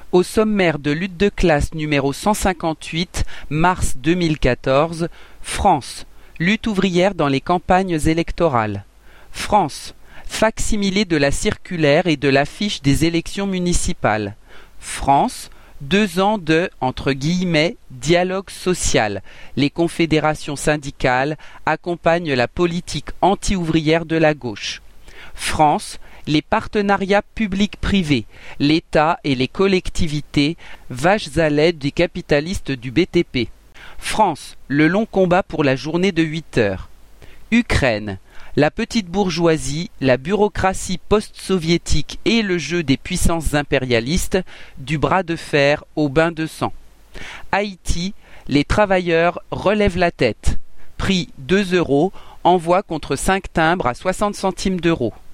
Au sommaire de lutte de classe numéro 158, mars 2014, France, lutte ouvrière dans les campagnes électorales. France, facsimilé de la circulaire et de l'affiche des élections municipales. France, 2 ans de « dialogue social ». Les confédérations syndicales accompagnent la politique anti-ouvrière de la gauche. France, les partenariats publics-privés, l'État et les collectivités, vaches à lait des capitalistes du BTP. France, le long combat pour la journée de 8 heures. Ukraine, la petite bourgeoisie, la bureaucratie post-soviétique et le jeu des puissances impérialistes, du bras de fer au bain de sang. Haïti, les travailleurs relèvent la tête. Prix 2 €, envoi contre 5 timbres à 60 centimes d'euros.